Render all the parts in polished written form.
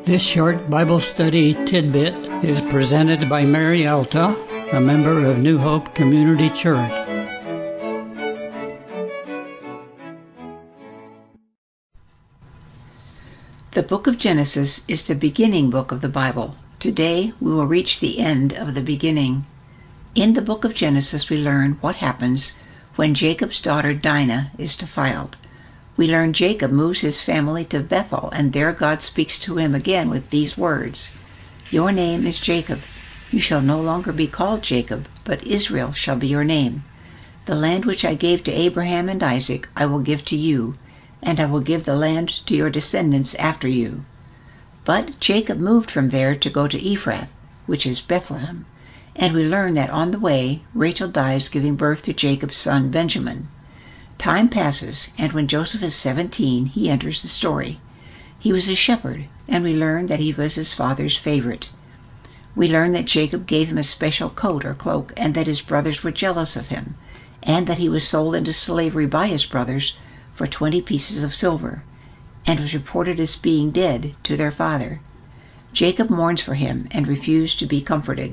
This short Bible study tidbit is presented by Mary Alta, a member of New Hope Community Church. The book of Genesis is the beginning book of the Bible. Today we will reach the end of the beginning. In the book of Genesis we learn what happens when Jacob's daughter Dinah is defiled. We learn Jacob moves his family to Bethel, and there God speaks to him again with these words, "Your name is Jacob. You shall no longer be called Jacob, but Israel shall be your name. The land which I gave to Abraham and Isaac I will give to you, and I will give the land to your descendants after you." But Jacob moved from there to go to Ephrath, which is Bethlehem, and we learn that on the way Rachel dies giving birth to Jacob's son Benjamin. Time passes, and when Joseph is 17, he enters the story. He was a shepherd, and we learn that he was his father's favorite. We learn that Jacob gave him a special coat or cloak, and that his brothers were jealous of him, and that he was sold into slavery by his brothers for 20 pieces of silver, and was reported as being dead to their father. Jacob mourns for him and refused to be comforted.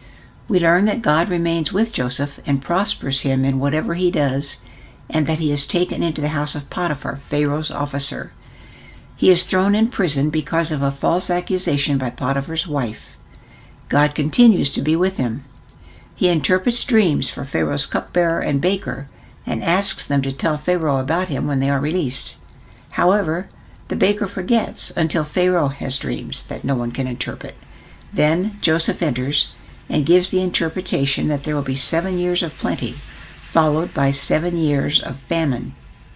We learn that God remains with Joseph and prospers him in whatever he does, and that he is taken into the house of Potiphar, Pharaoh's officer. He is thrown in prison because of a false accusation by Potiphar's wife. God continues to be with him. He interprets dreams for Pharaoh's cupbearer and baker, and asks them to tell Pharaoh about him when they are released. However, the baker forgets until Pharaoh has dreams that no one can interpret. Then Joseph enters and gives the interpretation that there will be 7 years of plenty, followed by 7 years of famine.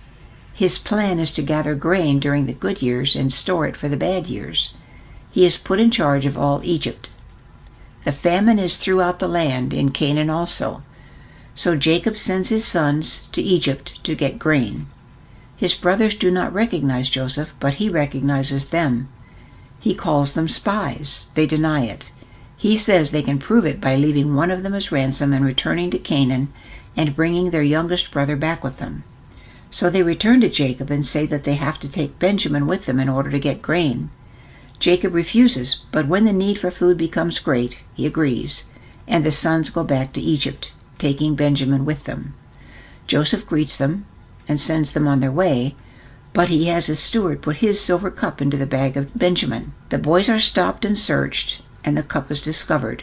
His plan is to gather grain during the good years and store it for the bad years. He is put in charge of all Egypt. The famine is throughout the land, in Canaan also. So Jacob sends his sons to Egypt to get grain. His brothers do not recognize Joseph, but he recognizes them. He calls them spies. They deny it. He says they can prove it by leaving one of them as ransom and returning to Canaan and bringing their youngest brother back with them. So they return to Jacob and say that they have to take Benjamin with them in order to get grain. Jacob refuses, but when the need for food becomes great, he agrees, and the sons go back to Egypt, taking Benjamin with them. Joseph greets them and sends them on their way, but he has his steward put his silver cup into the bag of Benjamin. The boys are stopped and searched, and the cup is discovered.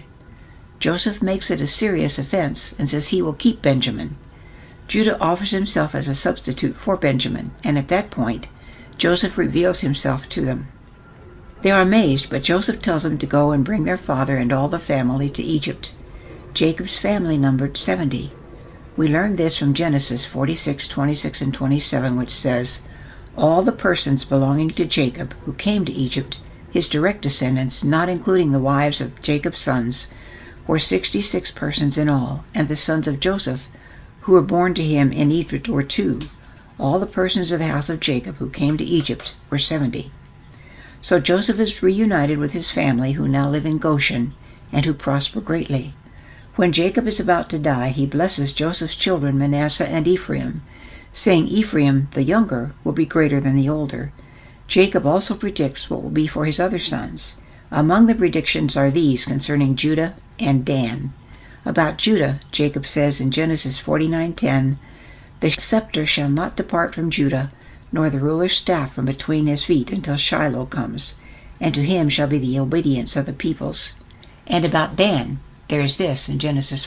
Joseph makes it a serious offense and says he will keep Benjamin. Judah offers himself as a substitute for Benjamin, and at that point, Joseph reveals himself to them. They are amazed, but Joseph tells them to go and bring their father and all the family to Egypt. Jacob's family numbered 70. We learn this from Genesis 46, 26, and 27, which says, "All the persons belonging to Jacob who came to Egypt, his direct descendants, not including the wives of Jacob's sons, were 66 persons in all, and the sons of Joseph, who were born to him in Egypt, were 2. All the persons of the house of Jacob who came to Egypt were 70. So Joseph is reunited with his family, who now live in Goshen, and who prosper greatly. When Jacob is about to die, he blesses Joseph's children Manasseh and Ephraim, saying Ephraim, the younger, will be greater than the older. Jacob also predicts what will be for his other sons. Among the predictions are these concerning Judah and Dan. About Judah, Jacob says in Genesis 49:10, "The scepter shall not depart from Judah, nor the ruler's staff from between his feet until Shiloh comes, and to him shall be the obedience of the peoples." And about Dan, there is this in Genesis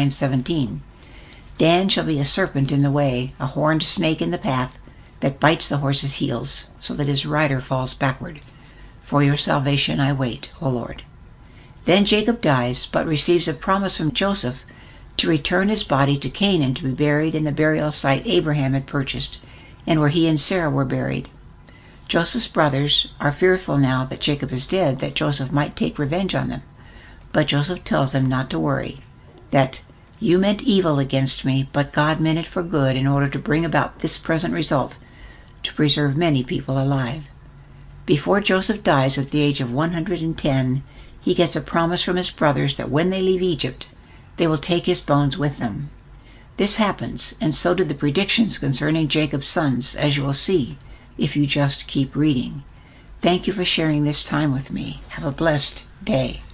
49:17, "Dan shall be a serpent in the way, a horned snake in the path, that bites the horse's heels, so that his rider falls backward. For your salvation I wait, O Lord." Then Jacob dies, but receives a promise from Joseph to return his body to Canaan to be buried in the burial site Abraham had purchased, and where he and Sarah were buried. Joseph's brothers are fearful now that Jacob is dead, that Joseph might take revenge on them. But Joseph tells them not to worry, that "you meant evil against me, but God meant it for good in order to bring about this present result, to preserve many people alive." Before Joseph dies at the age of 110, he gets a promise from his brothers that when they leave Egypt, they will take his bones with them. This happens, and so do the predictions concerning Jacob's sons, as you will see if you just keep reading. Thank you for sharing this time with me. Have a blessed day.